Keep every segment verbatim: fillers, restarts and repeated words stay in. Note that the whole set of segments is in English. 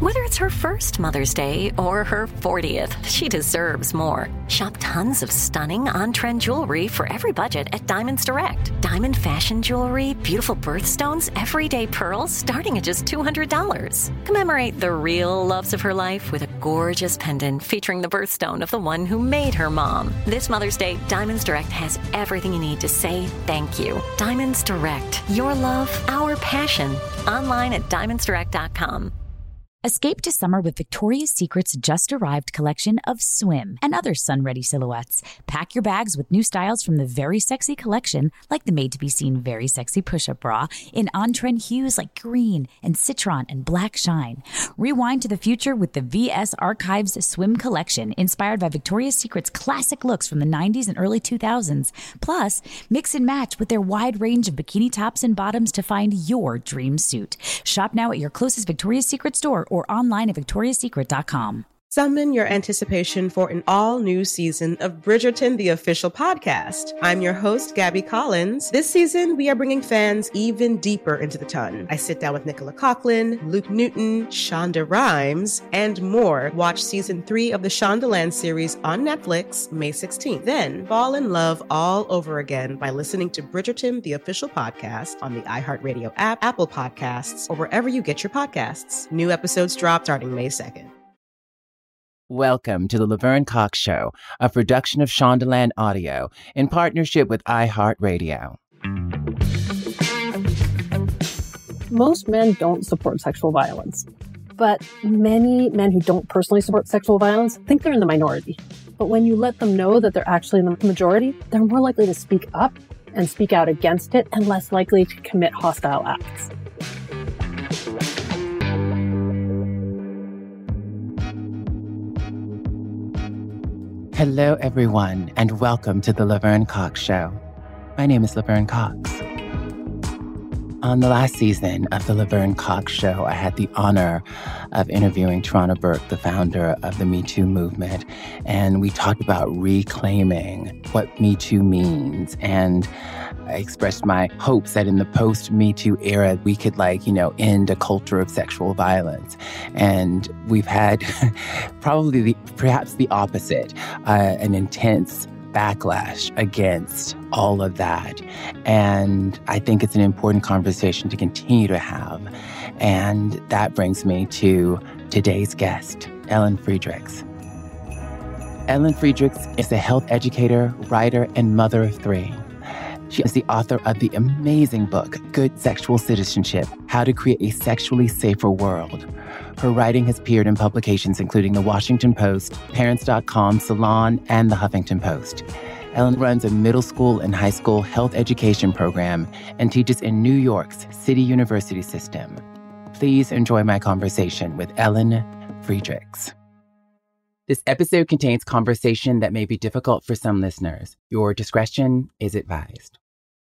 Whether it's her first Mother's Day or her fortieth, she deserves more. Shop tons of stunning on-trend jewelry for every budget at Diamonds Direct. Diamond fashion jewelry, beautiful birthstones, everyday pearls starting at just two hundred dollars. Commemorate the real loves of her life with a gorgeous pendant featuring the birthstone of the one who made her mom. This Mother's Day, Diamonds Direct has everything you need to say thank you. Diamonds Direct. Your love, our passion. Online at diamonds direct dot com. Escape to summer with Victoria's Secret's just-arrived collection of swim and other sun-ready silhouettes. Pack your bags with new styles from the Very Sexy collection, like the made-to-be-seen Very Sexy push-up bra, in on-trend hues like green and citron and black shine. Rewind to the future with the V S Archives swim collection, inspired by Victoria's Secret's classic looks from the nineties and early two thousands. Plus, mix and match with their wide range of bikini tops and bottoms to find your dream suit. Shop now at your closest Victoria's Secret store or online at victorias secret dot com. Summon your anticipation for an all-new season of Bridgerton, the official podcast. I'm your host, Gabby Collins. This season, we are bringing fans even deeper into the ton. I sit down with Nicola Coughlan, Luke Newton, Shonda Rhimes, and more. Watch season three of the Shondaland series on Netflix, May sixteenth. Then fall in love all over again by listening to Bridgerton, the official podcast on the iHeartRadio app, Apple Podcasts, or wherever you get your podcasts. New episodes drop starting May second. Welcome to the Laverne Cox Show, a production of Shondaland Audio in partnership with iHeartRadio. Most men don't support sexual violence, but many men who don't personally support sexual violence think they're in the minority. But when you let them know that they're actually in the majority, they're more likely to speak up and speak out against it and less likely to commit hostile acts. Hello, everyone, and welcome to the Laverne Cox Show. My name is Laverne Cox. On the last season of the Laverne Cox Show, I had the honor of interviewing Tarana Burke, the founder of the Me Too movement, and we talked about reclaiming what Me Too means. And I expressed my hopes that in the post-Me Too era, we could, like, you know, end a culture of sexual violence. And we've had probably the, perhaps the opposite, uh, an intense backlash against all of that. And I think it's an important conversation to continue to have. And that brings me to today's guest, Ellen Friedrichs. Ellen Friedrichs is a health educator, writer, and mother of three. She is the author of the amazing book, Good Sexual Citizenship: How to Create a Sexually Safer World. Her writing has appeared in publications including The Washington Post, Parents dot com, Salon, and The Huffington Post. Ellen runs a middle school and high school health education program and teaches in New York's City University system. Please enjoy my conversation with Ellen Friedrichs. This episode contains conversation that may be difficult for some listeners. Your discretion is advised.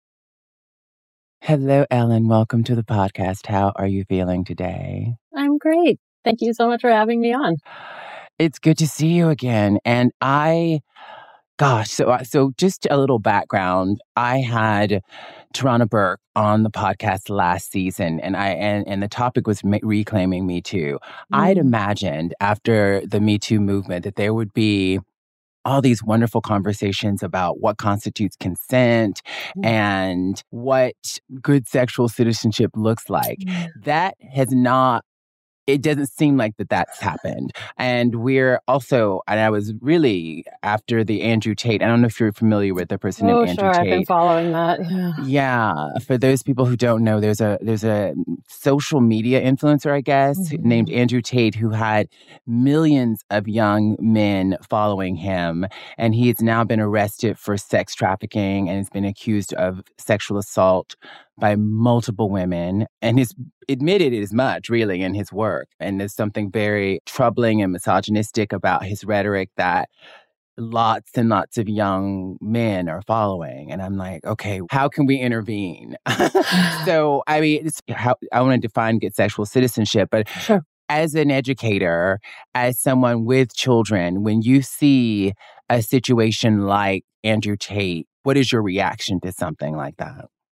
Hello, Ellen. Welcome to the podcast. How are you feeling today? I'm great. Thank you so much for having me on. It's good to see you again. And I, gosh, so so just a little background. I had Tarana Burke on the podcast last season, and I and, and the topic was ma- reclaiming Me Too. Mm. I'd imagined after the Me Too movement that there would be all these wonderful conversations about what constitutes consent mm. and what good sexual citizenship looks like. Mm. That has not, it doesn't seem like that that's happened. And we're also, and I was really after the Andrew Tate, I don't know if you're familiar with the person oh, named Andrew sure. Tate. I've been following that. Yeah. Yeah. For those people who don't know, there's a there's a social media influencer, I guess, mm-hmm. named Andrew Tate, who had millions of young men following him. And he has now been arrested for sex trafficking and has been accused of sexual assault by multiple women, and has admitted as much, really, in his work. And there's something very troubling and misogynistic about his rhetoric that lots and lots of young men are following. And I'm like, okay, how can we intervene? So, I mean, it's how, I want to define good sexual citizenship, but sure. As an educator, as someone with children, when you see a situation like Andrew Tate, what is your reaction to something like that?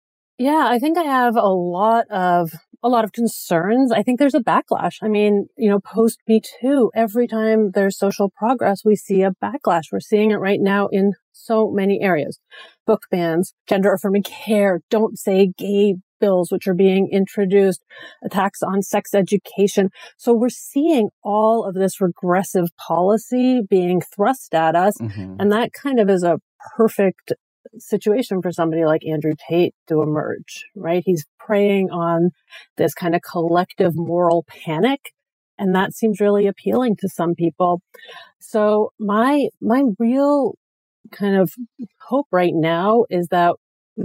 Yeah, I think I have a lot of a lot of concerns. I think there's a backlash. I mean, you know, post Me Too, every time there's social progress, we see a backlash. We're seeing it right now in so many areas. Book bans, gender affirming care, don't say gay bills, which are being introduced, attacks on sex education. So we're seeing all of this regressive policy being thrust at us. Mm-hmm. And that kind of is a perfect situation for somebody like Andrew Tate to emerge, right? He's preying on this kind of collective moral panic, and that seems really appealing to some people. So my my real kind of hope right now is that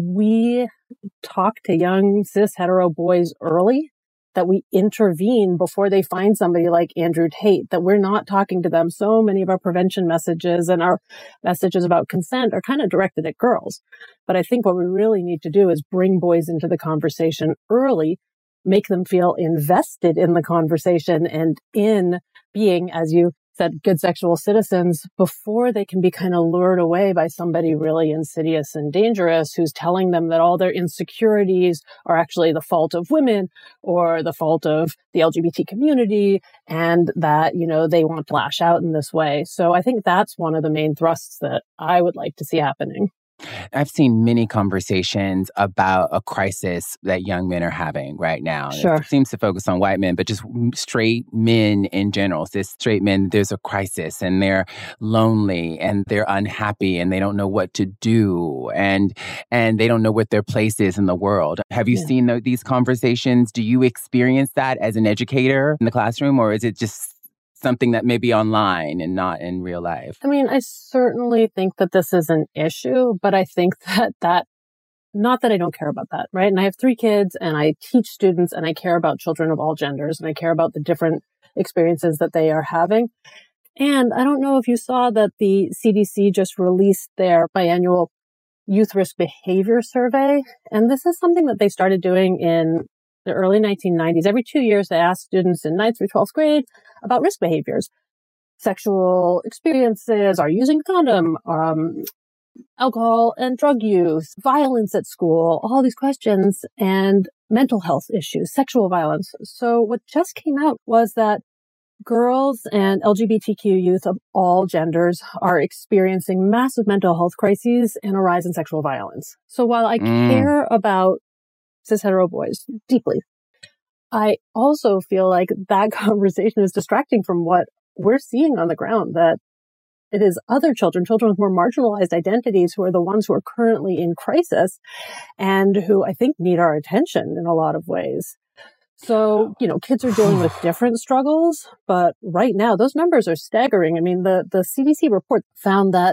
we talk to young cis hetero boys early, that we intervene before they find somebody like Andrew Tate, that we're not talking to them. So many of our prevention messages and our messages about consent are kind of directed at girls. But I think what we really need to do is bring boys into the conversation early, make them feel invested in the conversation and in being, as you said, good sexual citizens before they can be kind of lured away by somebody really insidious and dangerous who's telling them that all their insecurities are actually the fault of women or the fault of the L G B T community, and that, you know, they want to lash out in this way. So I think that's one of the main thrusts that I would like to see happening. I've seen many conversations about a crisis that young men are having right now. Sure. It seems to focus on white men, but just straight men in general. This straight men, there's a crisis and they're lonely and they're unhappy and they don't know what to do and and they don't know what their place is in the world. Have you yeah. seen the, these conversations? Do you experience that as an educator in the classroom, or is it just something that may be online and not in real life? I mean, I certainly think that this is an issue, but I think that that, not that I don't care about that, right? And I have three kids and I teach students and I care about children of all genders and I care about the different experiences that they are having. And I don't know if you saw that the C D C just released their biannual youth risk behavior survey. And this is something that they started doing in the early nineteen nineties. Every two years, they ask students in ninth through twelfth grade about risk behaviors, sexual experiences, are using a condom, um, alcohol and drug use, violence at school, all these questions, and mental health issues, sexual violence. So what just came out was that girls and L G B T Q youth of all genders are experiencing massive mental health crises and a rise in sexual violence. So while I mm. care about cis hetero boys deeply, I also feel like that conversation is distracting from what we're seeing on the ground, that it is other children, children with more marginalized identities, who are the ones who are currently in crisis and who I think need our attention in a lot of ways. So, you know, kids are dealing with different struggles, but right now those numbers are staggering. I mean, the, the C D C report found that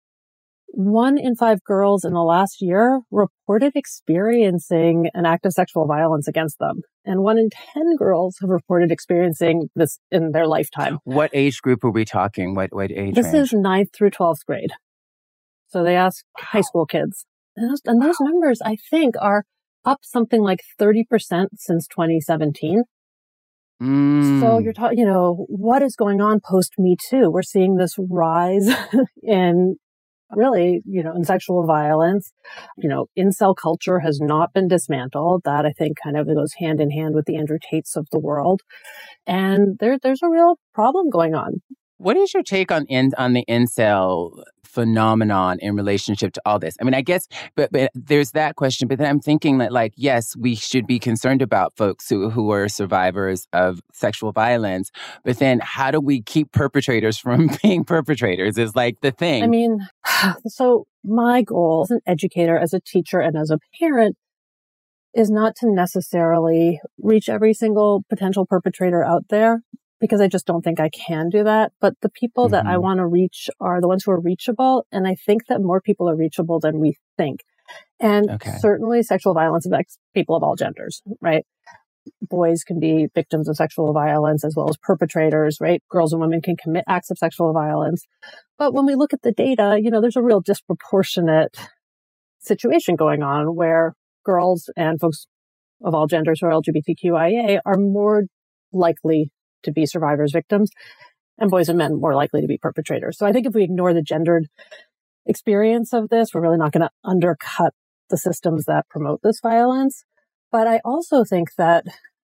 one in five girls in the last year reported experiencing an act of sexual violence against them. And one in ten girls have reported experiencing this in their lifetime. What age group are we talking? What, what age This range? is ninth through twelfth grade. So they asked wow. high school kids. And those, and those numbers, I think, are up something like thirty percent since twenty seventeen. Mm. So you're talking, you know, what is going on post Me Too? We're seeing this rise in really, you know, in sexual violence. You know, incel culture has not been dismantled. That, I think, kind of goes hand in hand with the Andrew Tates of the world. And there, there's a real problem going on. What is your take on in, on the incel phenomenon in relationship to all this? I mean, I guess, but, but there's that question. But then I'm thinking that, like, yes, we should be concerned about folks who, who are survivors of sexual violence. But then how do we keep perpetrators from being perpetrators is like the thing. I mean, so my goal as an educator, as a teacher, and as a parent is not to necessarily reach every single potential perpetrator out there, because I just don't think I can do that. But the people mm-hmm. that I want to reach are the ones who are reachable. And I think that more people are reachable than we think. And okay. certainly sexual violence affects people of all genders, right? Boys can be victims of sexual violence as well as perpetrators, right? Girls and women can commit acts of sexual violence. But when we look at the data, you know, there's a real disproportionate situation going on where girls and folks of all genders who are L G B T Q I A are more likely to be survivors, victims, and boys and men more likely to be perpetrators. So I think if we ignore the gendered experience of this, we're really not going to undercut the systems that promote this violence. But I also think that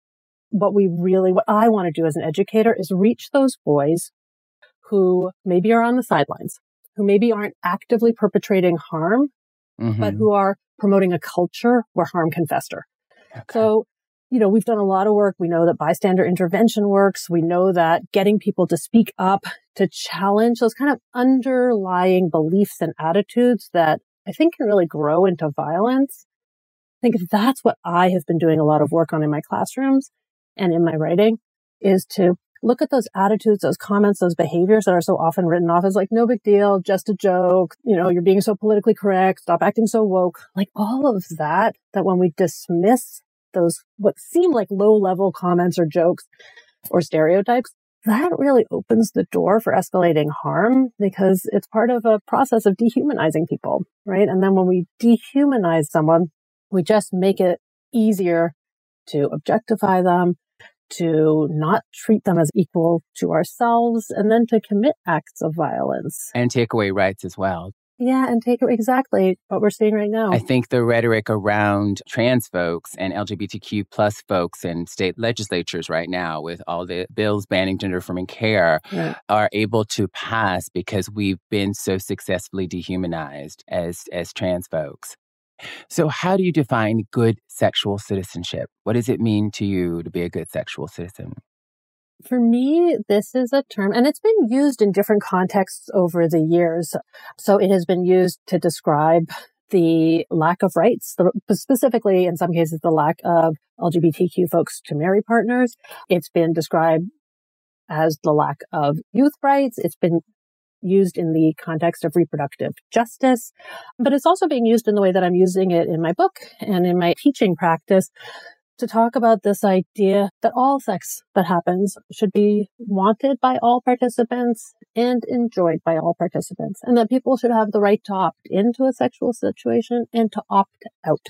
what we really, what I want to do as an educator is reach those boys who maybe are on the sidelines, who maybe aren't actively perpetrating harm, mm-hmm. but who are promoting a culture where harm can fester. Okay. So, you know, we've done a lot of work. We know that bystander intervention works. We know that getting people to speak up, to challenge those kind of underlying beliefs and attitudes that I think can really grow into violence. I think that's what I have been doing a lot of work on in my classrooms and in my writing, is to look at those attitudes, those comments, those behaviors that are so often written off as like, no big deal, just a joke, you know, you're being so politically correct, stop acting so woke. Like all of that, that when we dismiss those what seem like low-level comments or jokes or stereotypes, that really opens the door for escalating harm, because it's part of a process of dehumanizing people, right? And then when we dehumanize someone, we just make it easier to objectify them, to not treat them as equal to ourselves, and then to commit acts of violence. And take away rights as well. Yeah, and take exactly what we're seeing right now. I think the rhetoric around trans folks and L G B T Q plus folks in state legislatures right now, with all the bills banning gender-affirming care, yeah. are able to pass because we've been so successfully dehumanized as as trans folks. So how do you define good sexual citizenship? What does it mean to you to be a good sexual citizen? For me, this is a term, and it's been used in different contexts over the years. So it has been used to describe the lack of rights, the, specifically in some cases, the lack of L G B T Q folks to marry partners. It's been described as the lack of youth rights. It's been used in the context of reproductive justice, but it's also being used in the way that I'm using it in my book and in my teaching practice, to talk about this idea that all sex that happens should be wanted by all participants and enjoyed by all participants, and that people should have the right to opt into a sexual situation and to opt out.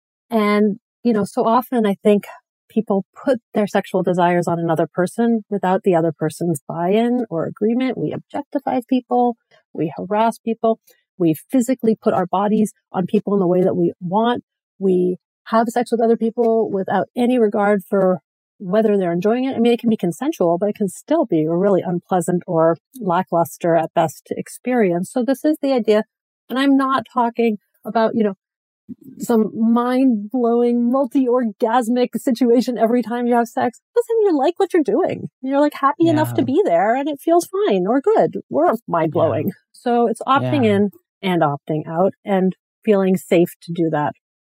And, you know, so often I think people put their sexual desires on another person without the other person's buy-in or agreement. We objectify people, we harass people, we physically put our bodies on people in the way that we want. We have sex with other people without any regard for whether they're enjoying it. I mean, it can be consensual, but it can still be a really unpleasant or lackluster at best experience. So this is the idea. And I'm not talking about, you know, some mind-blowing, multi-orgasmic situation every time you have sex. Listen, you like what you're doing. You're like happy yeah. enough to be there, and it feels fine or good or mind-blowing. Yeah. So it's opting yeah. in and opting out and feeling safe to do that.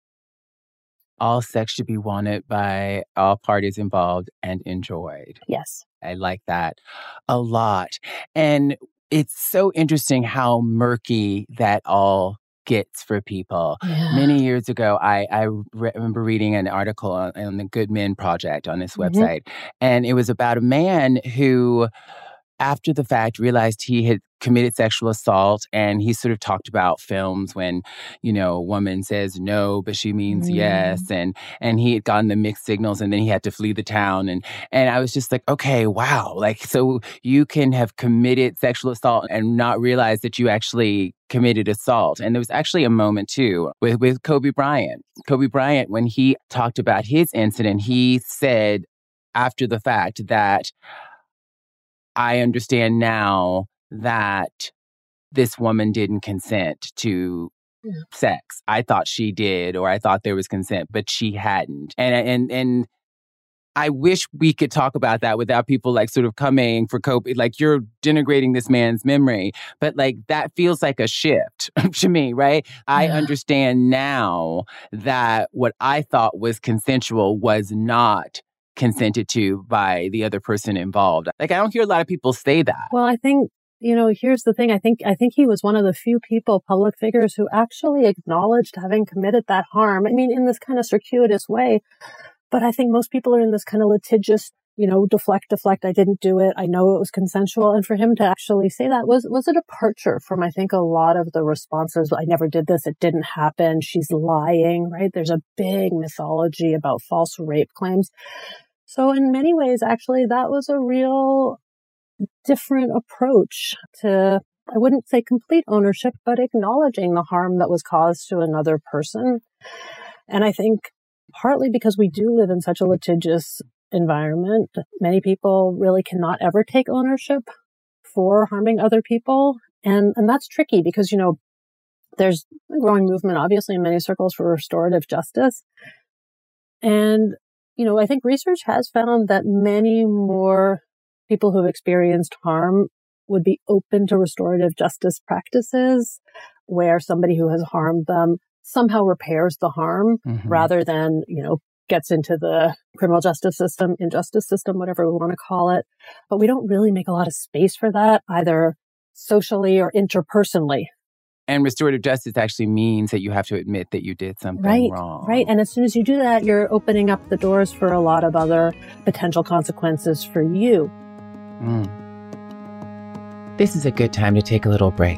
All sex should be wanted by all parties involved and enjoyed. Yes. I like that a lot. And it's so interesting how murky that all gets for people. Yeah. Many years ago, I, I re- remember reading an article on, on the Good Men Project on this mm-hmm. website. And it was about a man who, after the fact, realized he had committed sexual assault, and he sort of talked about films when, you know, a woman says no, but she means mm. yes, and and he had gotten the mixed signals, and then he had to flee the town, and and I was just like, okay, wow, like so you can have committed sexual assault and not realize that you actually committed assault. And there was actually a moment too with with Kobe Bryant. Kobe Bryant, when he talked about his incident, he said after the fact that, I understand now that this woman didn't consent to yeah. sex. I thought she did, or I thought there was consent, but she hadn't. And and and I wish we could talk about that without people like sort of coming for Kobe, like you're denigrating this man's memory. But like that feels like a shift to me, right? Yeah. I understand now that what I thought was consensual was not consented to by the other person involved. Like, I don't hear a lot of people say that. Well, I think, you know, here's the thing. I think, I think he was one of the few people, public figures, who actually acknowledged having committed that harm. I mean, in this kind of circuitous way. But I think most people are in this kind of litigious, you know, deflect, deflect. I didn't do it. I know it was consensual. And for him to actually say that was, was a departure from, I think, a lot of the responses. I never did this. It didn't happen. She's lying, right? There's a big mythology about false rape claims. So in many ways, actually, that was a real different approach to I wouldn't say complete ownership, but acknowledging the harm that was caused to another person. And I think partly because we do live in such a litigious environment, many people really cannot ever take ownership for harming other people. And, and that's tricky because, you know, there's a growing movement, obviously, in many circles for restorative justice. And, you know, I think research has found that many more people who've experienced harm would be open to restorative justice practices where somebody who has harmed them somehow repairs the harm mm-hmm. rather than, you know, gets into the criminal justice system, injustice system, whatever we want to call it. But we don't really make a lot of space for that, either socially or interpersonally. And restorative justice actually means that you have to admit that you did something right, wrong. Right. And as soon as you do that, you're opening up the doors for a lot of other potential consequences for you. Mm. This is a good time to take a little break.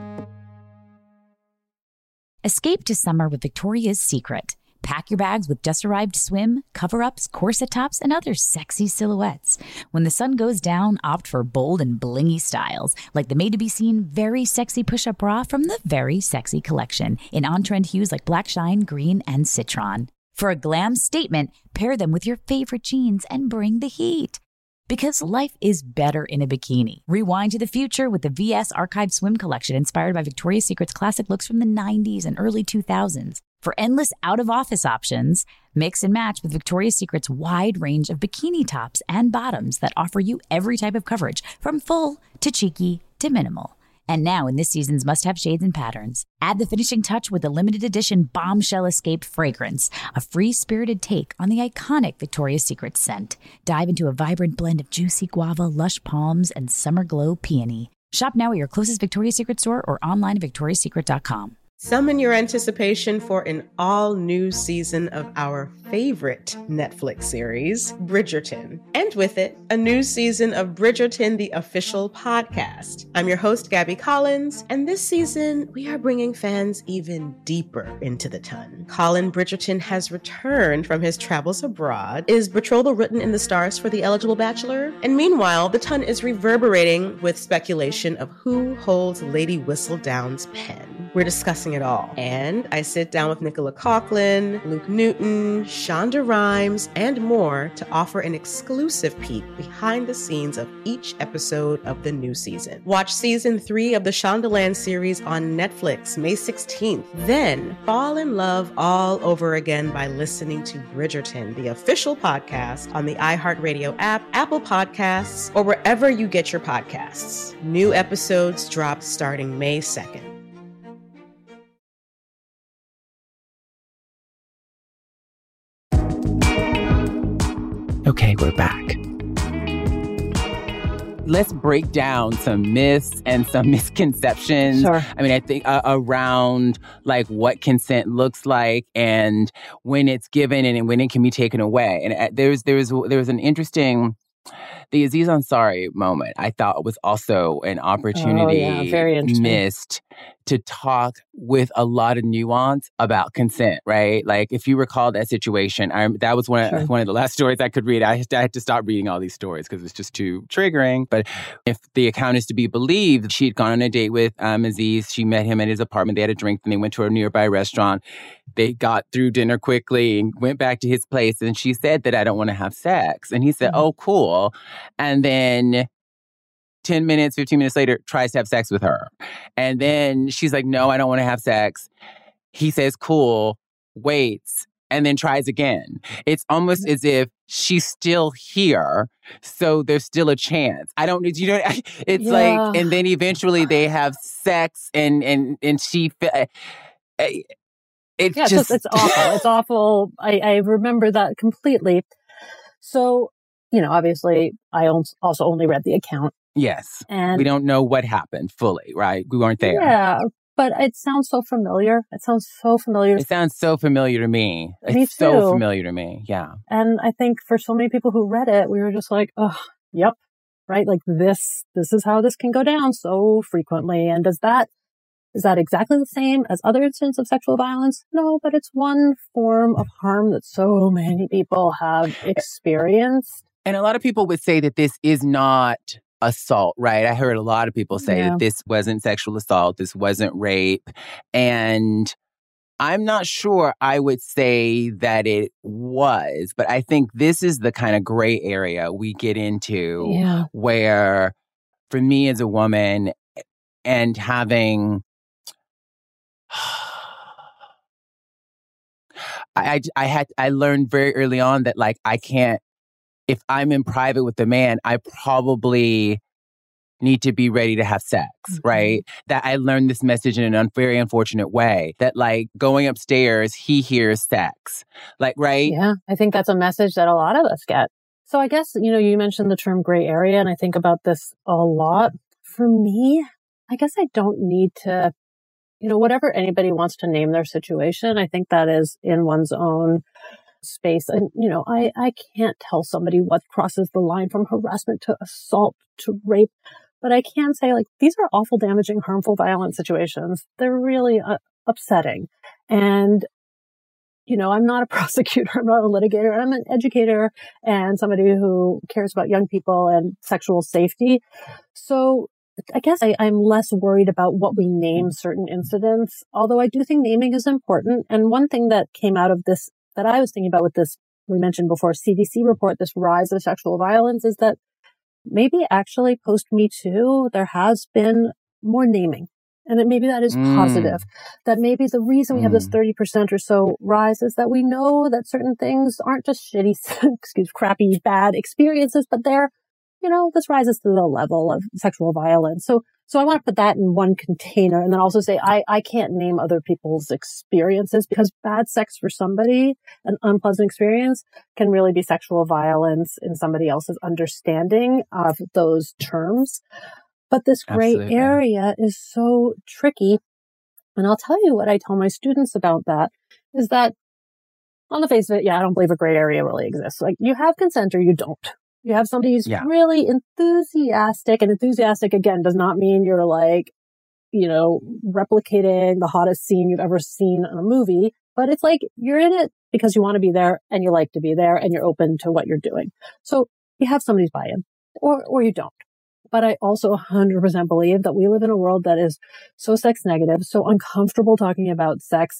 Escape to summer with Victoria's Secret. Pack your bags with just-arrived swim, cover-ups, corset tops, and other sexy silhouettes. When the sun goes down, opt for bold and blingy styles, like the made-to-be-seen Very Sexy Push-Up Bra from the Very Sexy collection, in on-trend hues like black shine, green, and citron. For a glam statement, pair them with your favorite jeans and bring the heat. Because life is better in a bikini. Rewind to the future with the V S Archive Swim Collection inspired by Victoria's Secret's classic looks from the nineties and early two thousands. For endless out-of-office options, mix and match with Victoria's Secret's wide range of bikini tops and bottoms that offer you every type of coverage, from full to cheeky to minimal. And now in this season's must-have shades and patterns, add the finishing touch with the limited edition Bombshell Escape fragrance, a free-spirited take on the iconic Victoria's Secret scent. Dive into a vibrant blend of juicy guava, lush palms, and summer glow peony. Shop now at your closest Victoria's Secret store or online at victorias secret dot com. Summon your anticipation for an all-new season of our favorite Netflix series, Bridgerton. And with it, a new season of Bridgerton, the official podcast. I'm your host, Gabby Collins, and this season, we are bringing fans even deeper into the ton. Colin Bridgerton has returned from his travels abroad. Is betrothal written in the stars for the eligible bachelor? And meanwhile, the ton is reverberating with speculation of who holds Lady Whistledown's pen. We're discussing it all. And I sit down with Nicola Coughlan, Luke Newton, Shonda Rhimes, and more to offer an exclusive peek behind the scenes of each episode of the new season. Watch season three of the Shondaland series on Netflix May sixteenth. Then fall in love all over again by listening to Bridgerton, the official podcast, on the iHeartRadio app, Apple Podcasts, or wherever you get your podcasts. New episodes drop starting May second. Okay, we're back. Let's break down some myths and some misconceptions. Sure. I mean, I think uh, around like what consent looks like and when it's given and when it can be taken away. And uh, there's there's there was an interesting, the Aziz Ansari moment. I thought was also an opportunity oh, yeah. Very interesting. missed to talk with a lot of nuance about consent, right? Like if you recall that situation, I, that was one of, sure. one of the last stories I could read. I had to, I had to stop reading all these stories because it's just too triggering. But if the account is to be believed, she had gone on a date with um, Aziz. She met him at his apartment. They had a drink and they went to a nearby restaurant. They got through dinner quickly and went back to his place. And she said that I don't want to have sex. And he said, mm-hmm. oh, cool. And then ten minutes, fifteen minutes later, tries to have sex with her. And then she's like, no, I don't want to have sex. He says, cool, waits, and then tries again. It's almost as if she's still here, so there's still a chance. I don't, you know, it's yeah. like, and then eventually they have sex and, and, and she, it's yeah, just. It's, it's awful. It's awful. I, I remember that completely. So, you know, obviously I also only read the account. Yes. And we don't know what happened fully, right? We weren't there. Yeah, but it sounds so familiar. It sounds so familiar. It sounds so familiar to me. Me it's too. so familiar to me. Yeah. And I think for so many people who read it, we were just like, oh, yep, right? Like this, this is how this can go down so frequently. And does that, is that exactly the same as other incidents of sexual violence? No, but it's one form of harm that so many people have experienced. And a lot of people would say that this is not assault, right? I heard a lot of people say Yeah. that this wasn't sexual assault, this wasn't rape. And I'm not sure I would say that it was, but I think this is the kind of gray area we get into Yeah. where, for me as a woman, and having, I, I, I had, I learned very early on that, like, I can't, if I'm in private with a man, I probably need to be ready to have sex, Mm-hmm. right? That I learned this message in a very unfortunate way, that, like, going upstairs, he hears sex, like, right? Yeah, I think that's a message that a lot of us get. So I guess, you know, you mentioned the term gray area, and I think about this a lot. For me, I guess I don't need to, you know, whatever anybody wants to name their situation, I think that is in one's own space. And, you know, I, I can't tell somebody what crosses the line from harassment to assault to rape, but I can say, like, these are awful, damaging, harmful, violent situations. They're really uh, upsetting. And, you know, I'm not a prosecutor, I'm not a litigator, I'm an educator and somebody who cares about young people and sexual safety. So I guess I, I'm less worried about what we name certain incidents, although I do think naming is important. And one thing that came out of this that I was thinking about with this, we mentioned before, C D C report, this rise of sexual violence, is that maybe actually post Me Too, there has been more naming. And that maybe that is Mm. positive. That maybe the reason we have this Mm. thirty percent or so rise is that we know that certain things aren't just shitty, excuse, crappy, bad experiences, but they're, you know, this rises to the level of sexual violence. So, so I want to put that in one container and then also say, I, I can't name other people's experiences, because bad sex for somebody, an unpleasant experience, can really be sexual violence in somebody else's understanding of those terms. But this gray Absolutely. area is so tricky. And I'll tell you what I tell my students about that is that on the face of it, yeah, I don't believe a gray area really exists. Like, you have consent or you don't. You have somebody who's Yeah. really enthusiastic, and enthusiastic, again, does not mean you're like, you know, replicating the hottest scene you've ever seen in a movie, but it's like you're in it because you want to be there and you like to be there and you're open to what you're doing. So you have somebody's buy-in, or, or you don't. But I also one hundred percent believe that we live in a world that is so sex negative, so uncomfortable talking about sex.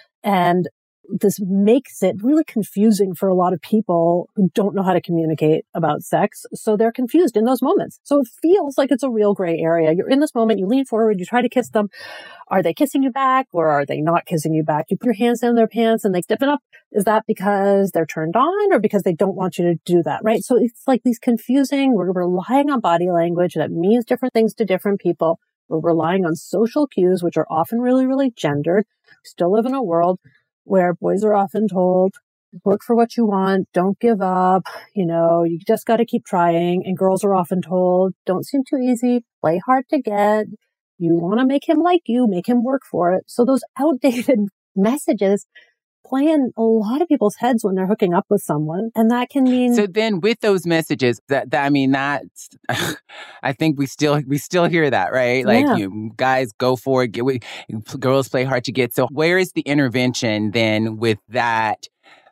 And this makes it really confusing for a lot of people who don't know how to communicate about sex. So they're confused in those moments. So it feels like it's a real gray area. You're in this moment, you lean forward, you try to kiss them. Are they kissing you back, or are they not kissing you back? You put your hands down their pants and they stiffen up. Is that because they're turned on, or because they don't want you to do that, right? So it's like these confusing, we're relying on body language that means different things to different people. We're relying on social cues, which are often really, really gendered. We still live in a world where boys are often told, work for what you want, don't give up, you know, you just got to keep trying. And girls are often told, don't seem too easy, play hard to get. You want to make him like you, make him work for it. So those outdated messages play in a lot of people's heads when they're hooking up with someone. And that can mean... So then with those messages, that, that I mean, that's, I think we still, we still hear that, right? Like, Yeah. you guys go for it, get with, girls play hard to get. So where is the intervention then with that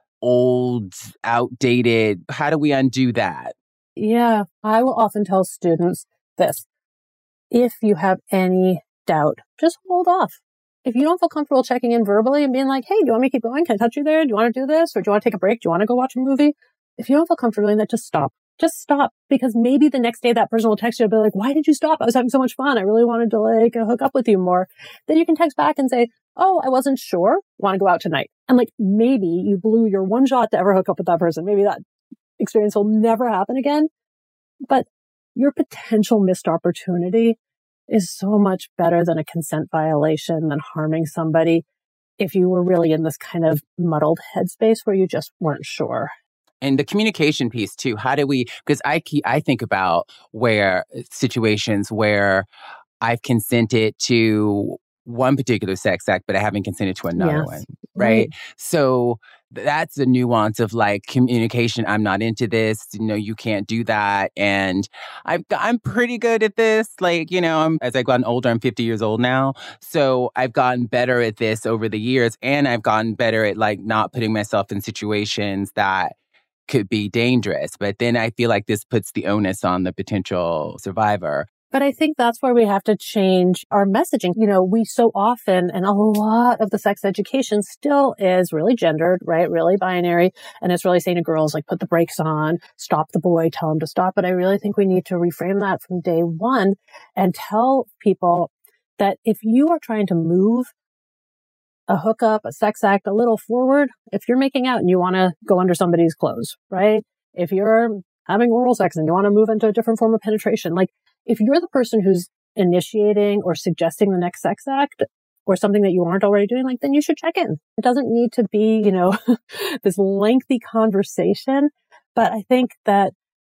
old, outdated, how do we undo that? Yeah, I will often tell students this. If you have any doubt, just hold off. If you don't feel comfortable checking in verbally and being like, hey, do you want me to keep going? Can I touch you there? Do you want to do this? Or do you want to take a break? Do you want to go watch a movie? If you don't feel comfortable doing that, just stop. Just stop. Because maybe the next day that person will text you and be like, why did you stop? I was having so much fun. I really wanted to like hook up with you more. Then you can text back and say, oh, I wasn't sure. Want to go out tonight? And like, maybe you blew your one shot to ever hook up with that person. Maybe that experience will never happen again. But your potential missed opportunity is so much better than a consent violation, than harming somebody if you were really in this kind of muddled headspace where you just weren't sure. And the communication piece too. How do we, because I keep, I think about where situations where I've consented to one particular sex act, but I haven't consented to another Yes. one. Right? Right. So that's the nuance of like communication. I'm not into this. You know, you can't do that. And I've, I'm pretty good at this. Like, you know, I'm, as I've gotten older, I'm fifty years old now. So I've gotten better at this over the years. And I've gotten better at like not putting myself in situations that could be dangerous. But then I feel like this puts the onus on the potential survivor. But I think that's where we have to change our messaging. You know, we so often, and a lot of the sex education still is really gendered, right? Really binary. And it's really saying to girls, like, put the brakes on, stop the boy, tell him to stop. But I really think we need to reframe that from day one and tell people that if you are trying to move a hookup, a sex act a little forward, if you're making out and you want to go under somebody's clothes, right? If you're having oral sex and you want to move into a different form of penetration, like, if you're the person who's initiating or suggesting the next sex act or something that you aren't already doing, like, then you should check in. It doesn't need to be, you know, this lengthy conversation. But I think that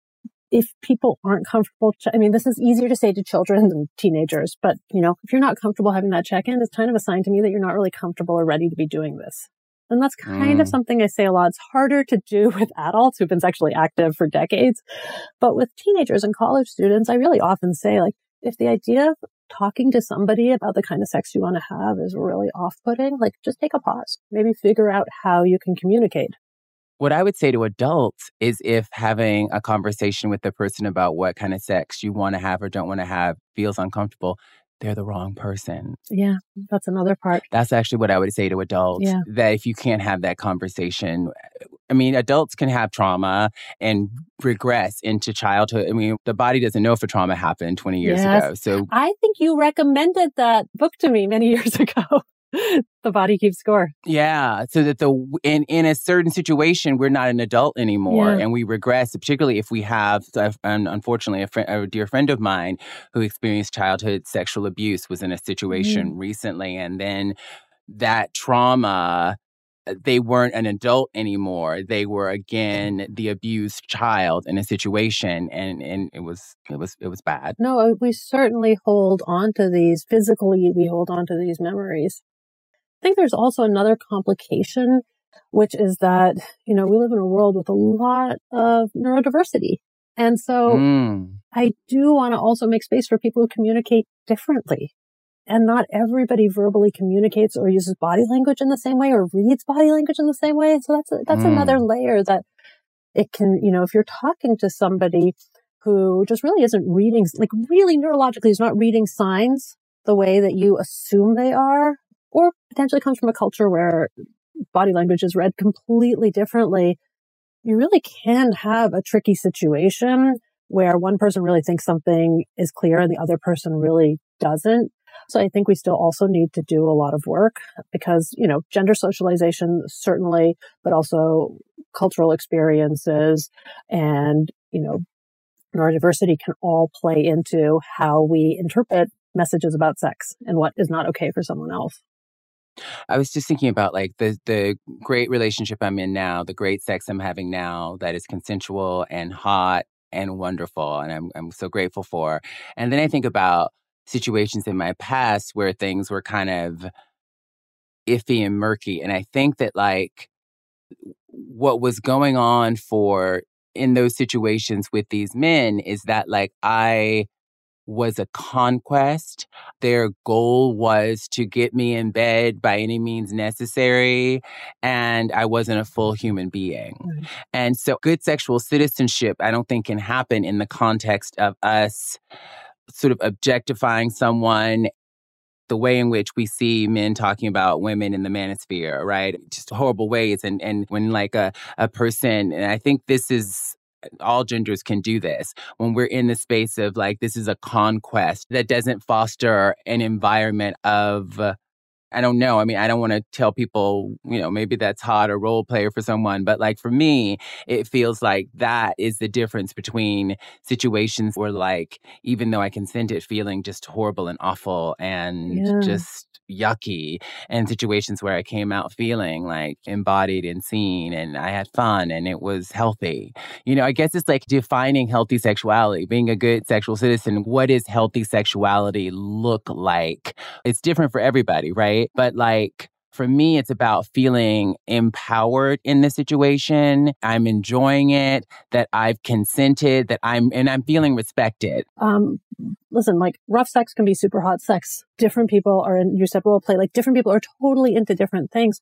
if people aren't comfortable, ch- I mean, this is easier to say to children than teenagers, but, you know, if you're not comfortable having that check-in, it's kind of a sign to me that you're not really comfortable or ready to be doing this. And that's kind mm. of something I say a lot. It's harder to do with adults who've been sexually active for decades. But with teenagers and college students, I really often say, like, if the idea of talking to somebody about the kind of sex you want to have is really off-putting, like, just take a pause. Maybe figure out how you can communicate. What I would say to adults is if having a conversation with the person about what kind of sex you want to have or don't want to have feels uncomfortable, they're the wrong person. Yeah, that's another part. That's actually what I would say to adults, yeah. that if you can't have that conversation, I mean, adults can have trauma and regress into childhood. I mean, the body doesn't know if a trauma happened twenty years yes. ago. So I think you recommended that book to me many years ago. The Body Keeps Score. Yeah. So that the in, in a certain situation, we're not an adult anymore yeah. and we regress, particularly if we have, and unfortunately, a, friend, a dear friend of mine who experienced childhood sexual abuse was in a situation mm. recently. And then that trauma, they weren't an adult anymore. They were, again, the abused child in a situation. And, and it was it was it was bad. No, we certainly hold on to these physically. We hold on to these memories. I think there's also another complication, which is that, you know, we live in a world with a lot of neurodiversity. And so mm. I do want to also make space for people who communicate differently. And not everybody verbally communicates or uses body language in the same way or reads body language in the same way. So that's, a, that's mm. another layer that it can, you know, if you're talking to somebody who just really isn't reading, like really neurologically is not reading signs the way that you assume they are, or potentially comes from a culture where body language is read completely differently, you really can have a tricky situation where one person really thinks something is clear and the other person really doesn't. So I think we still also need to do a lot of work because, you know, gender socialization certainly, but also cultural experiences and, you know, neurodiversity can all play into how we interpret messages about sex and what is not okay for someone else. I was just thinking about like the the great relationship I'm in now, the great sex I'm having now that is consensual and hot and wonderful, and I'm I'm so grateful for. And then I think about situations in my past where things were kind of iffy and murky, and I think that like what was going on for in those situations with these men is that like I was a conquest. Their goal was to get me in bed by any means necessary, and I wasn't a full human being. Mm-hmm. And so good sexual citizenship, I don't think can happen in the context of us sort of objectifying someone the way in which we see men talking about women in the manosphere, right? Just horrible ways. And and when like a, a person, and I think this is all genders can do this, when we're in the space of like, this is a conquest that doesn't foster an environment of, uh, I don't know. I mean, I don't want to tell people, you know, maybe that's hot or role player for someone. But like for me, it feels like that is the difference between situations where like, even though I consented, feeling just horrible and awful and yeah. just yucky, and situations where I came out feeling like embodied and seen and I had fun and it was healthy. You know, I guess it's like defining healthy sexuality, being a good sexual citizen. What does healthy sexuality look like? It's different for everybody, right? But like, for me, it's about feeling empowered in the situation. I'm enjoying it, that I've consented, that I'm, and I'm feeling respected. Um, listen, like rough sex can be super hot sex. Different people are in, you said role play, like different people are totally into different things.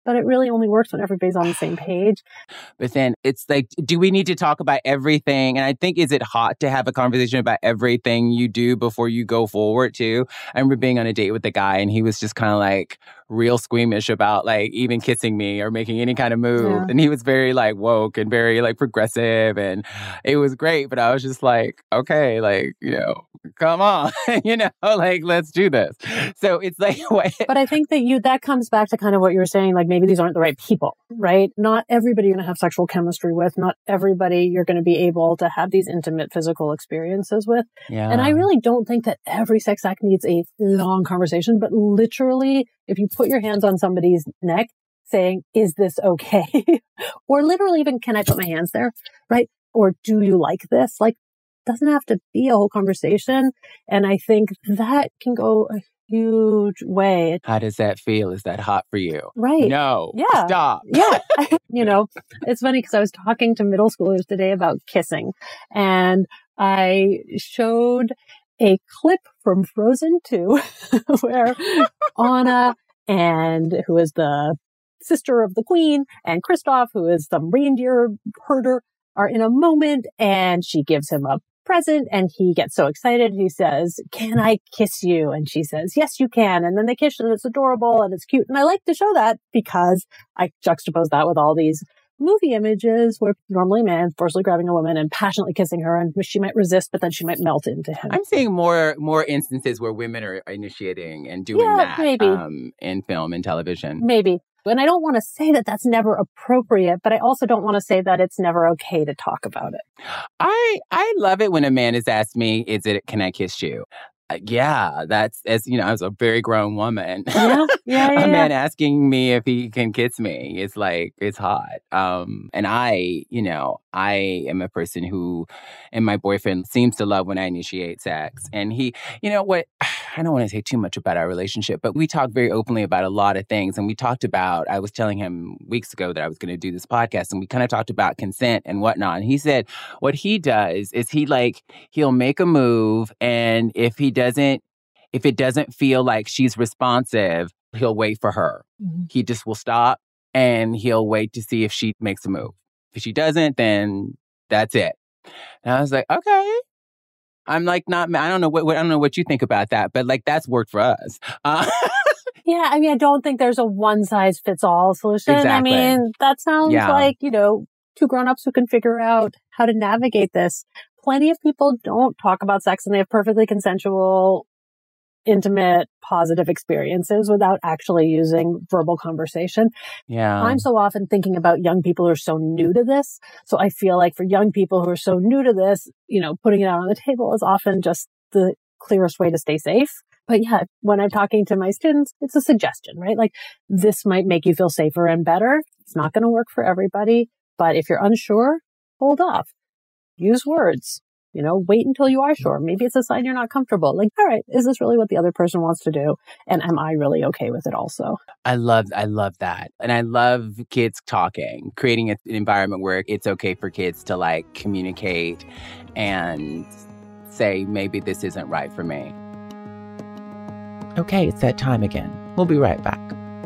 but it really only works when everybody's on the same page. But then it's like, do we need to talk about everything? And I think, is it hot to have a conversation about everything you do before you go forward too? I remember being on a date with a guy and he was just kind of like real squeamish about like even kissing me or making any kind of move. Yeah. And he was very like woke and very like progressive, and it was great. But I was just like, okay, like, you know, come on, you know, like, let's do this. So it's like, what? But I think that you, that comes back to kind of what you were saying, like maybe these aren't the right people, right? Not everybody you're going to have sexual chemistry with. Not everybody you're going to be able to have these intimate physical experiences with. Yeah. And I really don't think that every sex act needs a long conversation, but literally, if you put your hands on somebody's neck saying, is this okay? Or literally even, can I put my hands there? Right? Or do you like this? Like, doesn't have to be a whole conversation. And I think that can go a huge way. How does that feel? Is that hot for you? Right. No. Yeah. Stop. Yeah. You know, it's funny because I was talking to middle schoolers today about kissing, and I showed a clip from Frozen two where Anna, and who is the sister of the queen, and Kristoff, who is some reindeer herder, are in a moment, and she gives him a present and he gets so excited. He says, can I kiss you? And she says, yes, you can. And then they kiss and it's adorable and it's cute. And I like to show that because I juxtapose that with all these movie images where normally a man forcibly grabbing a woman and passionately kissing her, and she might resist, but then she might melt into him. I'm seeing more more instances where women are initiating and doing yeah, that maybe. Um, in film and television. Maybe. And I don't want to say that that's never appropriate, but I also don't want to say that it's never okay to talk about it. I I love it when a man has asked me, is it, can I kiss you? Uh, yeah, that's, as you know, I was a very grown woman. Yeah, yeah, yeah. A man asking me if he can kiss me is like, it's hot. Um, and I, you know, I am a person who, and my boyfriend seems to love when I initiate sex. And he, you know what, I don't want to say too much about our relationship, but we talk very openly about a lot of things. And we talked about, I was telling him weeks ago that I was going to do this podcast, and we kind of talked about consent and whatnot. And he said what he does is he like, he'll make a move, and if he doesn't, if it doesn't feel like she's responsive, he'll wait for her. Mm-hmm. He just will stop and he'll wait to see if she makes a move. If she doesn't, then that's it. And I was like, okay. I'm like, not, I don't know what, what I don't know what you think about that, but like, that's worked for us. Uh- yeah. I mean, I don't think there's a one size fits all solution. Exactly. I mean, that sounds yeah. like, you know, two grown-ups who can figure out how to navigate this. Plenty of people don't talk about sex and they have perfectly consensual, intimate, positive experiences without actually using verbal conversation. Yeah. I'm so often thinking about young people who are so new to this. So I feel like for young people who are so new to this, you know, putting it out on the table is often just the clearest way to stay safe. But yeah, when I'm talking to my students, it's a suggestion, right? Like, this might make you feel safer and better. It's not going to work for everybody. But if you're unsure, hold off. Use words. You know, wait until you are sure. Maybe it's a sign you're not comfortable. Like, all right, is this really what the other person wants to do? And am I really okay with it also? I love, I love that. And I love kids talking, creating an environment where it's okay for kids to like communicate and say, maybe this isn't right for me. Okay, it's that time again. We'll be right back.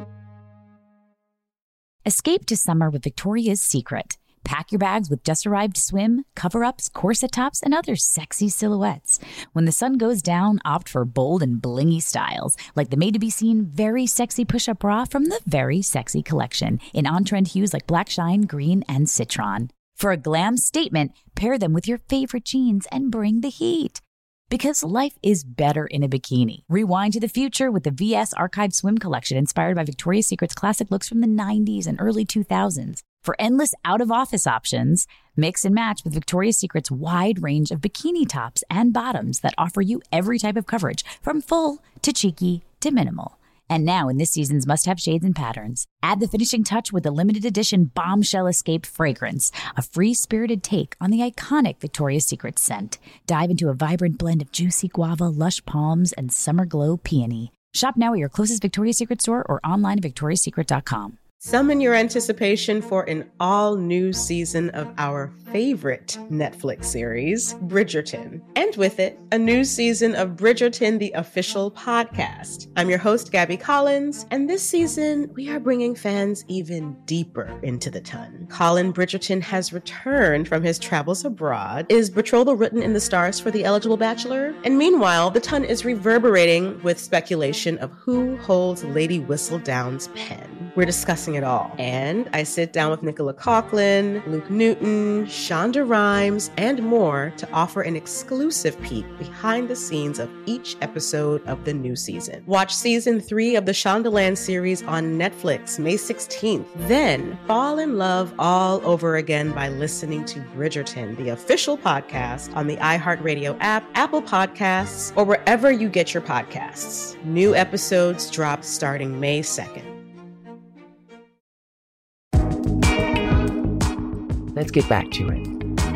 Escape to summer with Victoria's Secret. Pack your bags with just-arrived swim, cover-ups, corset tops, and other sexy silhouettes. When the sun goes down, opt for bold and blingy styles, like the made-to-be-seen Very Sexy Push-Up Bra from the Very Sexy collection, in on-trend hues like black shine, green, and citron. For a glam statement, pair them with your favorite jeans and bring the heat. Because life is better in a bikini. Rewind to the future with the V S Archive Swim Collection, inspired by Victoria's Secret's classic looks from the nineties and early two thousands. For endless out-of-office options, mix and match with Victoria's Secret's wide range of bikini tops and bottoms that offer you every type of coverage, from full to cheeky to minimal. And now in this season's must-have shades and patterns, add the finishing touch with the limited edition Bombshell Escape fragrance, a free-spirited take on the iconic Victoria's Secret scent. Dive into a vibrant blend of juicy guava, lush palms, and summer glow peony. Shop now at your closest Victoria's Secret store or online at victorias secret dot com. Summon your anticipation for an all-new season of our favorite Netflix series, Bridgerton. And with it, a new season of Bridgerton, the official podcast. I'm your host, Gabby Collins, and this season, we are bringing fans even deeper into the ton. Colin Bridgerton has returned from his travels abroad. Is betrothal written in the stars for the eligible bachelor? And meanwhile, the ton is reverberating with speculation of who holds Lady Whistledown's pen. We're discussing it all. And I sit down with Nicola Coughlan, Luke Newton, Shonda Rhimes, and more to offer an exclusive peek behind the scenes of each episode of the new season. Watch season three of the Shondaland series on Netflix May sixteenth. Then fall in love all over again by listening to Bridgerton, the official podcast on the iHeartRadio app, Apple Podcasts, or wherever you get your podcasts. New episodes drop starting May second. Let's get back to it.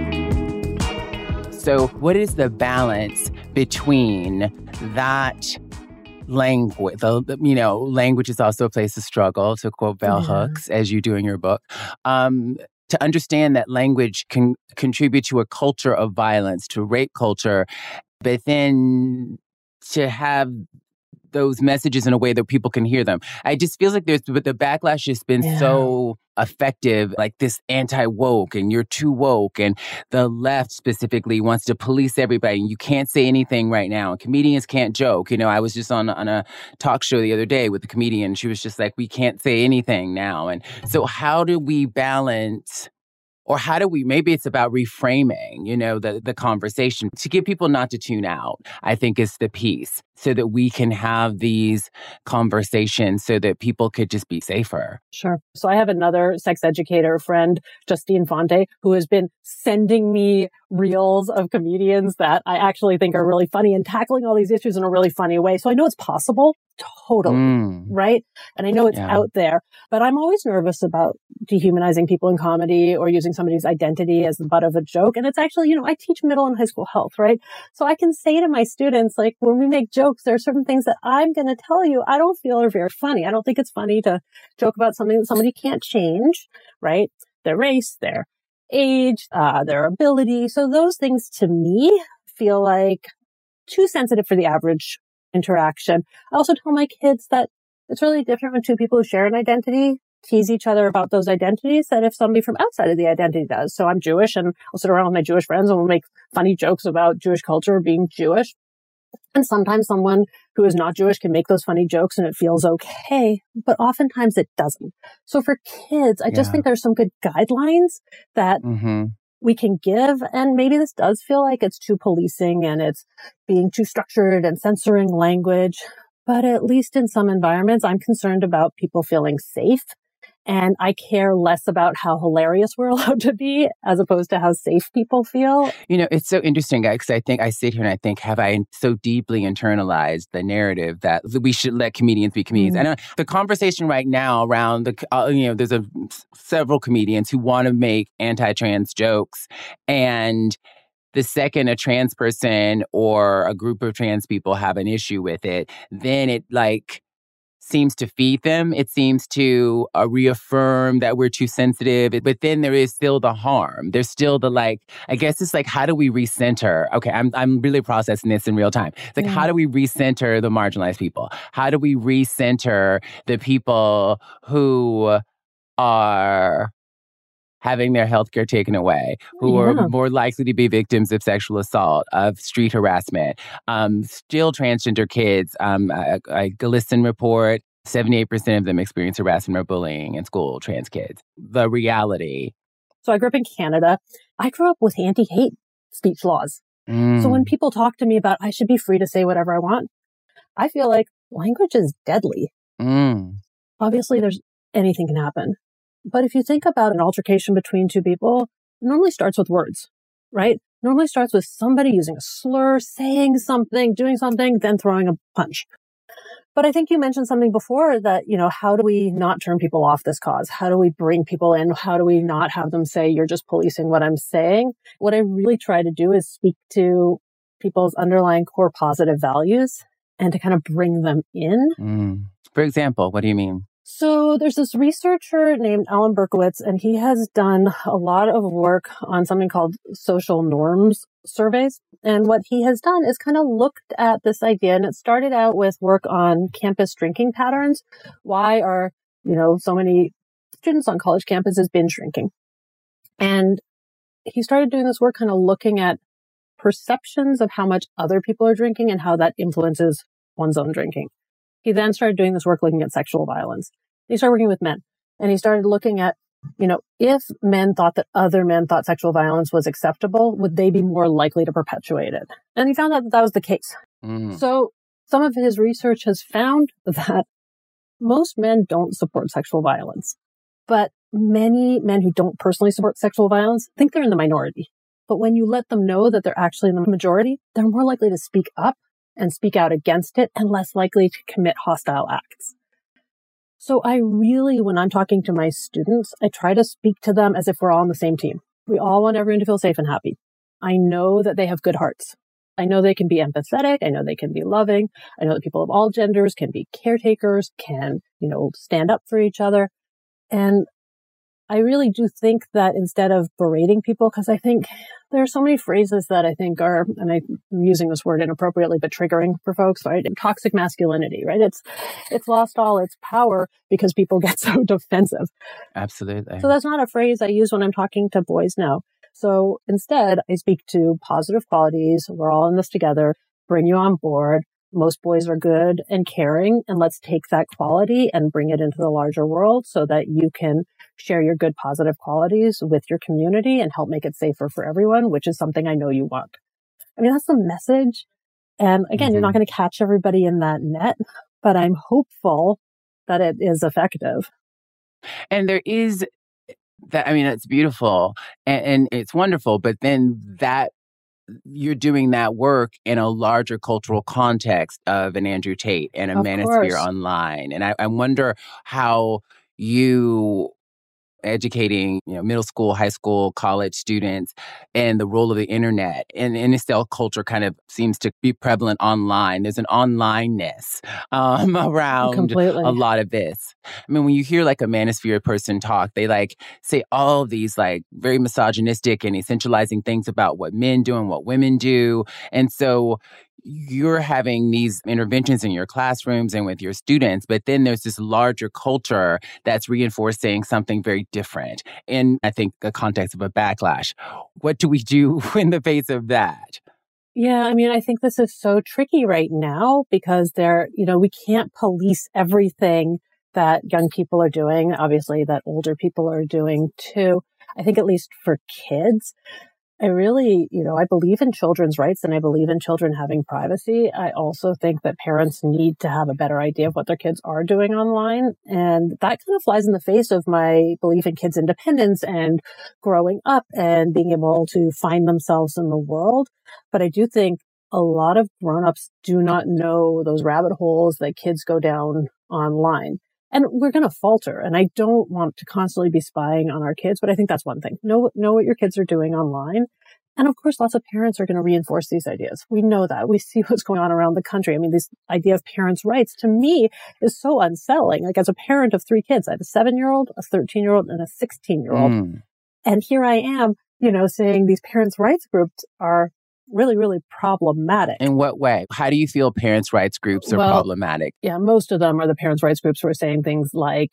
So what is the balance between that language? The, you know, language is also a place of struggle, to quote Bell Yeah. Hooks, as you do in your book. Um, to understand that language can contribute to a culture of violence, to rape culture, but then to have those messages in a way that people can hear them. I just feel like there's, but the backlash has been Yeah. so effective, like this anti-woke and you're too woke, and the left specifically wants to police everybody and you can't say anything right now. And comedians can't joke. You know, I was just on, on a talk show the other day with a comedian. She was just like, we can't say anything now. And so how do we balance, or how do we, maybe it's about reframing, you know, the, the conversation to get people not to tune out, I think is the piece, so that we can have these conversations so that people could just be safer. Sure. So I have another sex educator friend, Justine Fonte, who has been sending me reels of comedians that I actually think are really funny and tackling all these issues in a really funny way. So I know it's possible. Totally. Mm. Right. And I know it's Yeah. out there, but I'm always nervous about dehumanizing people in comedy or using somebody's identity as the butt of a joke. And it's actually, you know, I teach middle and high school health, right? So I can say to my students, like, when we make jokes, there are certain things that I'm going to tell you I don't feel are very funny. I don't think it's funny to joke about something that somebody can't change, right? Their race, their age, uh, their ability. So those things to me feel like too sensitive for the average interaction. I also tell my kids that it's really different when two people who share an identity tease each other about those identities than if somebody from outside of the identity does. So I'm Jewish and I'll sit around with my Jewish friends and we'll make funny jokes about Jewish culture or being Jewish. And sometimes someone who is not Jewish can make those funny jokes and it feels okay, but oftentimes it doesn't. So for kids, I just Yeah. think there's some good guidelines that Mm-hmm. we can give. And maybe this does feel like it's too policing and it's being too structured and censoring language. But at least in some environments, I'm concerned about people feeling safe. And I care less about how hilarious we're allowed to be as opposed to how safe people feel. You know, it's so interesting, guys, because I think I sit here and I think, have I so deeply internalized the narrative that we should let comedians be comedians? Mm. And uh, the conversation right now around the, uh, you know, there's a, several comedians who want to make anti-trans jokes. And the second a trans person or a group of trans people have an issue with it, then it like seems to feed them. It seems to uh, reaffirm that we're too sensitive. But then there is still the harm. There's still the like, I guess it's like, how do we recenter? Okay, I'm I'm really processing this in real time. It's like, Yeah. how do we recenter the marginalized people? How do we recenter the people who are having their healthcare taken away, who Yeah. are more likely to be victims of sexual assault, of street harassment, um, still transgender kids. Um, a, a Galisson report, seventy-eight percent of them experience harassment or bullying in school, trans kids. The reality. So I grew up in Canada. I grew up with anti-hate speech laws. Mm. So when people talk to me about I should be free to say whatever I want, I feel like language is deadly. Mm. Obviously, there's anything can happen. But if you think about an altercation between two people, it normally starts with words, right? Normally starts with somebody using a slur, saying something, doing something, then throwing a punch. But I think you mentioned something before that, you know, how do we not turn people off this cause? How do we bring people in? How do we not have them say, you're just policing what I'm saying? What I really try to do is speak to people's underlying core positive values and to kind of bring them in. Mm. For example, what do you mean? So there's this researcher named Alan Berkowitz, and he has done a lot of work on something called social norms surveys. And what he has done is kind of looked at this idea, and it started out with work on campus drinking patterns. Why are, you know, so many students on college campuses binge drinking? And he started doing this work kind of looking at perceptions of how much other people are drinking and how that influences one's own drinking. He then started doing this work looking at sexual violence. He started working with men, and he started looking at, you know, if men thought that other men thought sexual violence was acceptable, would they be more likely to perpetuate it? And he found out that that was the case. Mm. So some of his research has found that most men don't support sexual violence, but many men who don't personally support sexual violence think they're in the minority. But when you let them know that they're actually in the majority, they're more likely to speak up and speak out against it and less likely to commit hostile acts. So I really, when I'm talking to my students, I try to speak to them as if we're all on the same team. We all want everyone to feel safe and happy. I know that they have good hearts. I know they can be empathetic. I know they can be loving. I know that people of all genders can be caretakers, can, you know, stand up for each other. And I really do think that instead of berating people, because I think there are so many phrases that I think are, and I'm using this word inappropriately, but triggering for folks, right? Toxic masculinity, right? It's, it's lost all its power because people get so defensive. Absolutely. So that's not a phrase I use when I'm talking to boys now. So instead, I speak to positive qualities. We're all in this together. Bring you on board. Most boys are good and caring, and let's take that quality and bring it into the larger world so that you can share your good positive qualities with your community and help make it safer for everyone, which is something I know you want. I mean, that's the message. And again, mm-hmm. you're not going to catch everybody in that net, but I'm hopeful that it is effective. And there is that, I mean, it's beautiful and, and it's wonderful, but then that you're doing that work in a larger cultural context of an Andrew Tate and a of Manosphere course. Online. And I, I wonder how you educating, you know, middle school, high school, college students and the role of the internet. And incel culture kind of seems to be prevalent online. There's an onlineness um, around Completely. a lot of this. I mean, when you hear like a Manosphere person talk, they like say all of these like very misogynistic and essentializing things about what men do and what women do. And so you're having these interventions in your classrooms and with your students, but then there's this larger culture that's reinforcing something very different in, I think, the context of a backlash. What do we do in the face of that? Yeah, I mean, I think this is so tricky right now because there, you know, we can't police everything that young people are doing, obviously that older people are doing too. I think at least for kids, I really, you know, I believe in children's rights and I believe in children having privacy. I also think that parents need to have a better idea of what their kids are doing online. And that kind of flies in the face of my belief in kids' independence and growing up and being able to find themselves in the world. But I do think a lot of grown-ups do not know those rabbit holes that kids go down online. And we're going to falter. And I don't want to constantly be spying on our kids, but I think that's one thing. Know, know what your kids are doing online. And of course, lots of parents are going to reinforce these ideas. We know that. We see what's going on around the country. I mean, this idea of parents' rights to me is so unsettling. Like as a parent of three kids, I have a seven-year-old, a thirteen-year-old, and a sixteen-year-old. Mm. And here I am, you know, saying these parents' rights groups are really, really problematic. In what way? How do you feel parents' rights groups are well, problematic? Yeah, most of them are the parents' rights groups who are saying things like,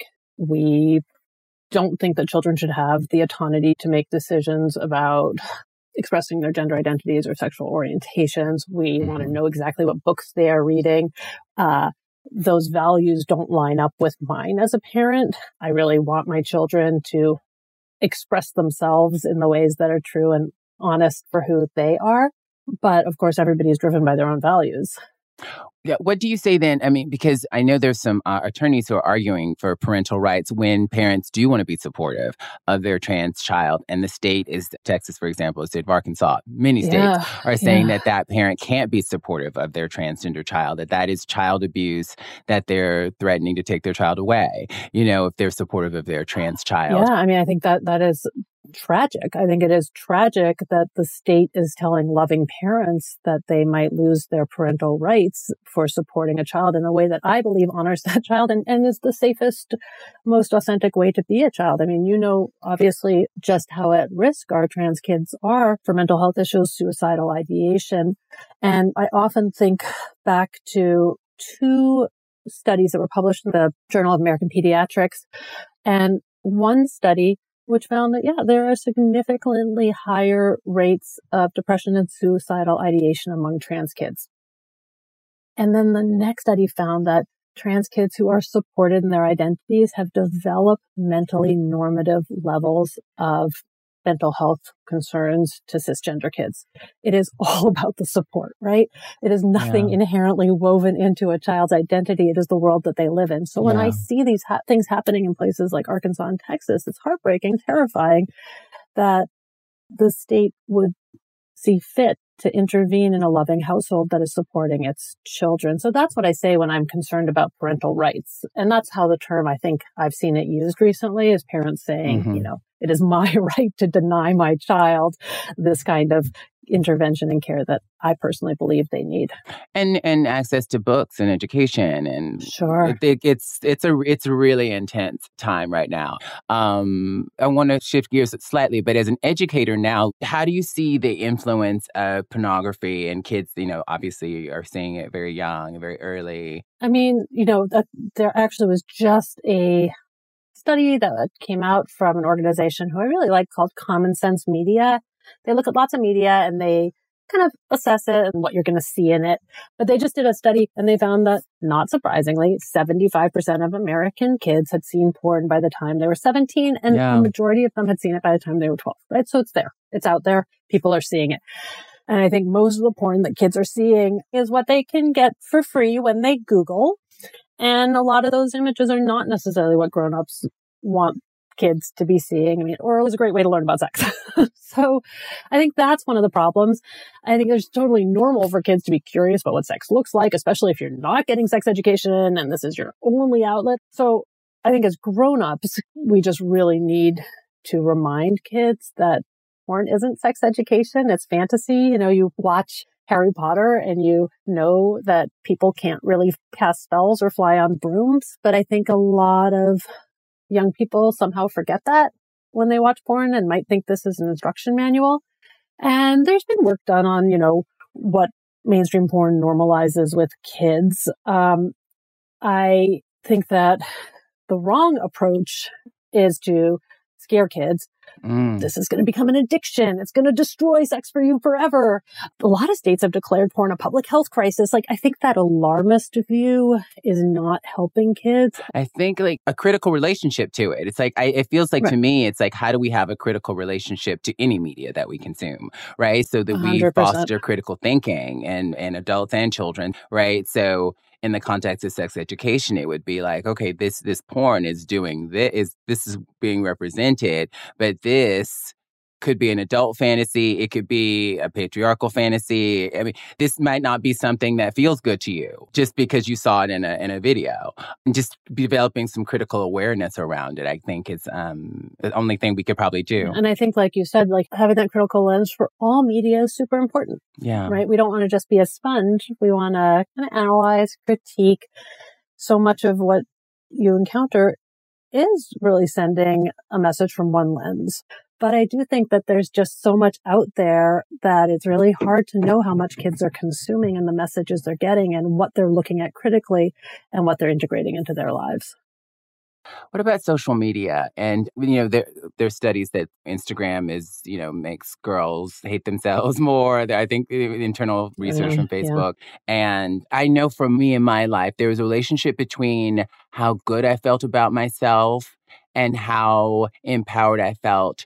we don't think that children should have the autonomy to make decisions about expressing their gender identities or sexual orientations. We mm-hmm. want to know exactly what books they are reading. Uh, those values don't line up with mine as a parent. I really want my children to express themselves in the ways that are true and honest for who they are. But of course, everybody is driven by their own values. Yeah. What do you say then? I mean, because I know there's some uh, attorneys who are arguing for parental rights when parents do want to be supportive of their trans child. And the state is, Texas, for example, the state of Arkansas, many states yeah, are saying yeah. that that parent can't be supportive of their transgender child, that that is child abuse, that they're threatening to take their child away, you know, if they're supportive of their trans child. Yeah. I mean, I think that that is tragic. I think it is tragic that the state is telling loving parents that they might lose their parental rights for supporting a child in a way that I believe honors that child and, and is the safest, most authentic way to be a child. I mean, you know, obviously just how at risk our trans kids are for mental health issues, suicidal ideation. And I often think back to two studies that were published in the Journal of American Pediatrics. And one study which found that, yeah, there are significantly higher rates of depression and suicidal ideation among trans kids. And then the next study found that trans kids who are supported in their identities have developed mentally normative levels of mental health concerns to cisgender kids. It is all about the support, right? It is nothing yeah. inherently woven into a child's identity. It is the world that they live in. So when yeah. I see these ha- things happening in places like Arkansas and Texas, it's heartbreaking, terrifying that the state would see fit to intervene in a loving household that is supporting its children. So that's what I say when I'm concerned about parental rights. And that's how the term, I think I've seen it used recently, is parents saying, mm-hmm. you know, it is my right to deny my child this kind of intervention and care that I personally believe they need. And and access to books and education, and sure, it, it's it's a it's a really intense time right now. Um, I want to shift gears slightly, but as an educator now, how do you see the influence of pornography and kids? You know, obviously are seeing it very young and very early. I mean, you know, that there actually was just a study that came out from an organization who I really like called Common Sense Media. They look at lots of media and they kind of assess it and what you're going to see in it. But they just did a study and they found that, not surprisingly, seventy-five percent of American kids had seen porn by the time they were seventeen, and yeah. the majority of them had seen it by the time they were twelve, right? So it's there. It's out there. People are seeing it. And I think most of the porn that kids are seeing is what they can get for free when they Google. And a lot of those images are not necessarily what grown-ups want kids to be seeing. I mean, oral is a great way to learn about sex. So I think that's one of the problems. I think it's totally normal for kids to be curious about what sex looks like, especially if you're not getting sex education and this is your only outlet. So I think as grown-ups, we just really need to remind kids that porn isn't sex education. It's fantasy. You know, you watch Harry Potter and you know that people can't really cast spells or fly on brooms. But I think a lot of young people somehow forget that when they watch porn and might think this is an instruction manual. And there's been work done on, you know, what mainstream porn normalizes with kids. Um, I think that the wrong approach is to scare kids. Mm. This is going to become an addiction. It's going to destroy sex for you forever. A lot of states have declared porn a public health crisis. Like, I think that alarmist view is not helping kids. I think like a critical relationship to it. It's like, I, it feels like right. to me, it's like, how do we have a critical relationship to any media that we consume, right? So that we one hundred percent foster critical thinking and, and adults and children, right? So in the context of sex education, it would be like, okay, this this porn is doing this, is this is being represented, but this could be an adult fantasy. It could be a patriarchal fantasy. I mean, this might not be something that feels good to you just because you saw it in a in a video. And just developing some critical awareness around it, I think, is um, the only thing we could probably do. And I think, like you said, like having that critical lens for all media is super important. Yeah. Right? We don't want to just be a sponge. We want to kind of analyze, critique. So much of what you encounter is really sending a message from one lens. But I do think that there's just so much out there that it's really hard to know how much kids are consuming and the messages they're getting and what they're looking at critically and what they're integrating into their lives. What about social media? And, you know, there there's studies that Instagram is, you know, makes girls hate themselves more. I think internal research mm, from Facebook. Yeah. And I know for me in my life, there was a relationship between how good I felt about myself and how empowered I felt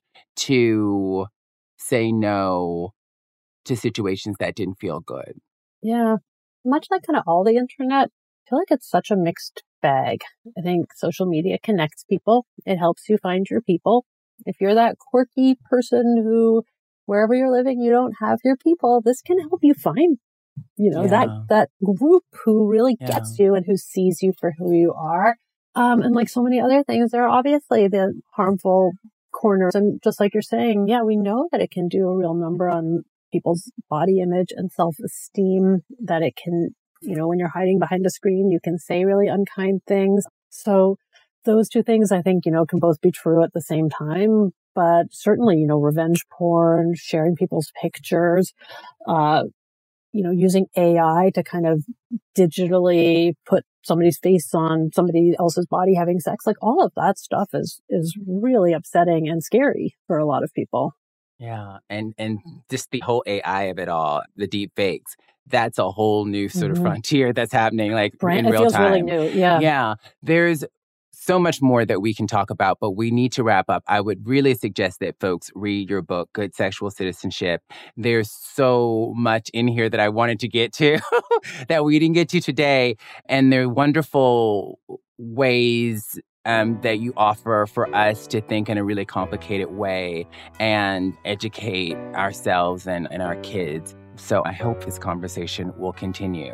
to say no to situations that didn't feel good. Yeah. Much like kind of all the internet, I feel like it's such a mixed bag. I think social media connects people. It helps you find your people. If you're that quirky person who, wherever you're living, you don't have your people, this can help you find, you know, yeah. that, that group who really yeah. gets you and who sees you for who you are. Um, and like so many other things, there are obviously the harmful corners. And just like you're saying, yeah, we know that it can do a real number on people's body image and self-esteem, that it can, you know, when you're hiding behind a screen, you can say really unkind things. So those two things, I think, you know, can both be true at the same time. But certainly, you know, revenge porn, sharing people's pictures, uh, you know, using A I to kind of digitally put somebody's face on somebody else's body having sex, like all of that stuff is is really upsetting and scary for a lot of people. Yeah. And and just the whole A I of it all, the deep fakes, that's a whole new sort Mm-hmm. of frontier that's happening like Right. in It real feels time. really new. Yeah. Yeah. There's so much more that we can talk about, but we need to wrap up. I would really suggest that folks read your book, Good Sexual Citizenship. There's so much in here that I wanted to get to that we didn't get to today. And there are wonderful ways um, that you offer for us to think in a really complicated way and educate ourselves and, and our kids. So I hope this conversation will continue.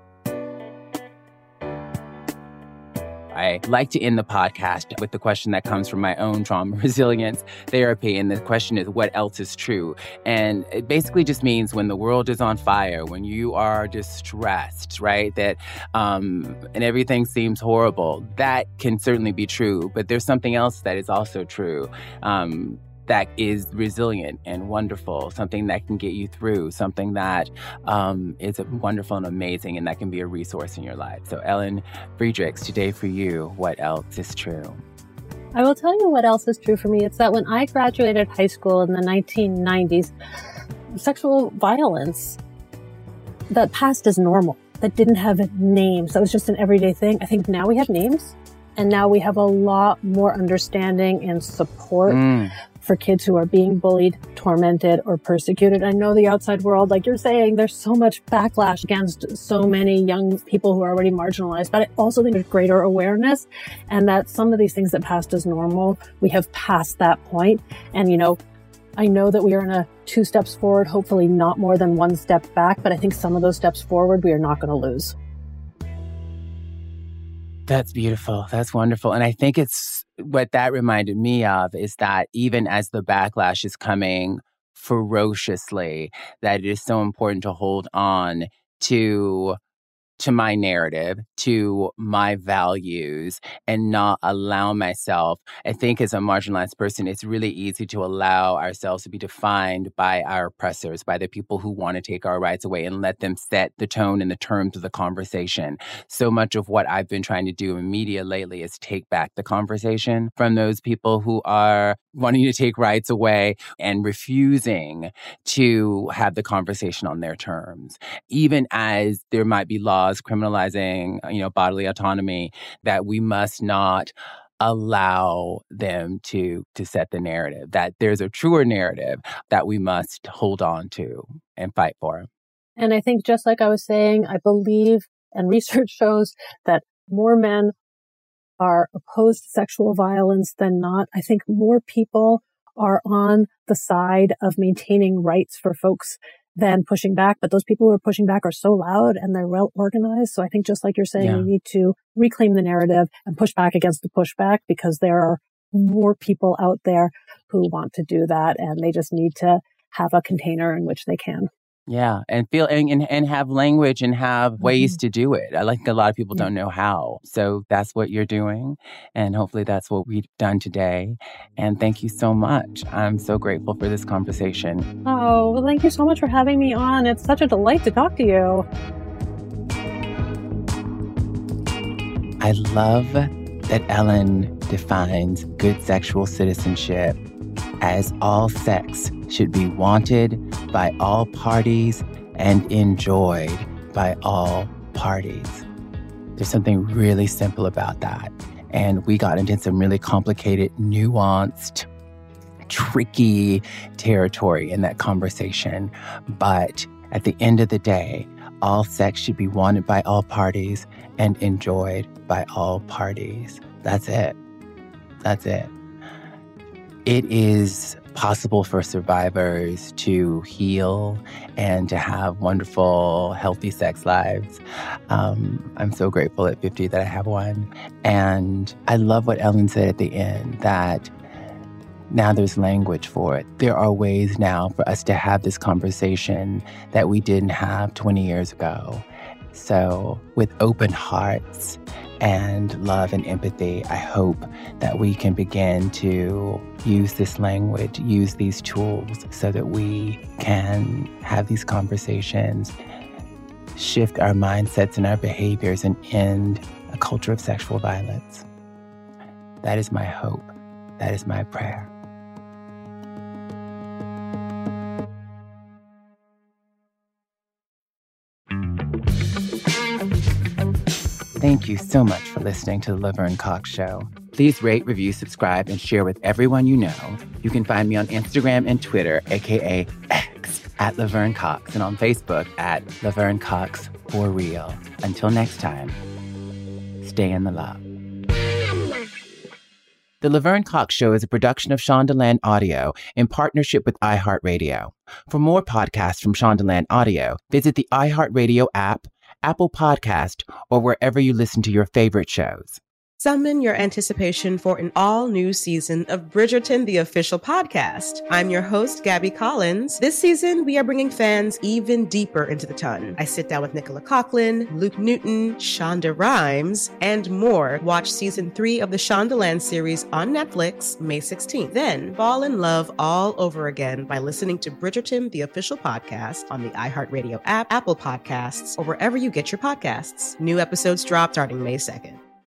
I like to end the podcast with the question that comes from my own trauma resilience therapy. And the question is, what else is true? And it basically just means when the world is on fire, when you are distressed, right? That, um, and everything seems horrible, that can certainly be true. But there's something else that is also true. Um, that is resilient and wonderful, something that can get you through, something that um, is wonderful and amazing, and that can be a resource in your life. So Ellen Friedrichs, today for you, what else is true? I will tell you what else is true for me. It's that when I graduated high school in the nineteen nineties, sexual violence that passed as normal, that didn't have names, that was just an everyday thing. I think now we have names, and now we have a lot more understanding and support mm. for kids who are being bullied, tormented, or persecuted. I know the outside world, like you're saying, there's so much backlash against so many young people who are already marginalized, but I also think there's greater awareness, and that some of these things that passed as normal, we have passed that point. And, you know, I know that we are in a two steps forward, hopefully not more than one step back, but I think some of those steps forward, we are not going to lose. That's beautiful. That's wonderful. And I think it's what that reminded me of is that even as the backlash is coming ferociously, that it is so important to hold on to to my narrative, to my values, and not allow myself. I think as a marginalized person, it's really easy to allow ourselves to be defined by our oppressors, by the people who want to take our rights away, and let them set the tone and the terms of the conversation. So much of what I've been trying to do in media lately is take back the conversation from those people who are wanting to take rights away and refusing to have the conversation on their terms. Even as there might be laws criminalizing, you know, bodily autonomy, that we must not allow them to to set the narrative, that there's a truer narrative that we must hold on to and fight for. And I think just like I was saying, I believe, and research shows that more men are opposed to sexual violence than not. I think more people are on the side of maintaining rights for folks than pushing back. But those people who are pushing back are so loud and they're well organized. So I think just like you're saying, yeah. we need to reclaim the narrative and push back against the pushback, because there are more people out there who want to do that, and they just need to have a container in which they can. Yeah, and feel and, and have language and have ways mm-hmm. to do it. I think a lot of people yeah. don't know how. So that's what you're doing. And hopefully that's what we've done today. And thank you so much. I'm so grateful for this conversation. Oh, well, thank you so much for having me on. It's such a delight to talk to you. I love that Ellen defines good sexual citizenship as all sex should be wanted by all parties and enjoyed by all parties. There's something really simple about that. And we got into some really complicated, nuanced, tricky territory in that conversation. But at the end of the day, all sex should be wanted by all parties and enjoyed by all parties. That's it. That's it. It is possible for survivors to heal and to have wonderful, healthy sex lives. Um, I'm so grateful at fifty that I have one. And I love what Ellen said at the end, that Now there's language for it. There are ways now for us to have this conversation that we didn't have twenty years ago. So with open hearts and love and empathy, I hope that we can begin to use this language, use these tools so that we can have these conversations, shift our mindsets and our behaviors, and end a culture of sexual violence. That is my hope. That is my prayer. Thank you so much for listening to The Laverne Cox Show. Please rate, review, subscribe, and share with everyone you know. You can find me on Instagram and Twitter, aka X, at Laverne Cox, and on Facebook at Laverne Cox for real. Until next time, stay in the love. The Laverne Cox Show is a production of Shondaland Audio in partnership with iHeartRadio. For more podcasts from Shondaland Audio, visit the iHeartRadio app, Apple Podcast, or wherever you listen to your favorite shows. Summon your anticipation for an all-new season of Bridgerton, the official podcast. I'm your host, Gabby Collins. This season, we are bringing fans even deeper into the ton. I sit down with Nicola Coughlan, Luke Newton, Shonda Rhimes, and more. Watch season three of the Shondaland series on Netflix, May sixteenth. Then fall in love all over again by listening to Bridgerton, the official podcast on the iHeartRadio app, Apple Podcasts, or wherever you get your podcasts. New episodes drop starting May second.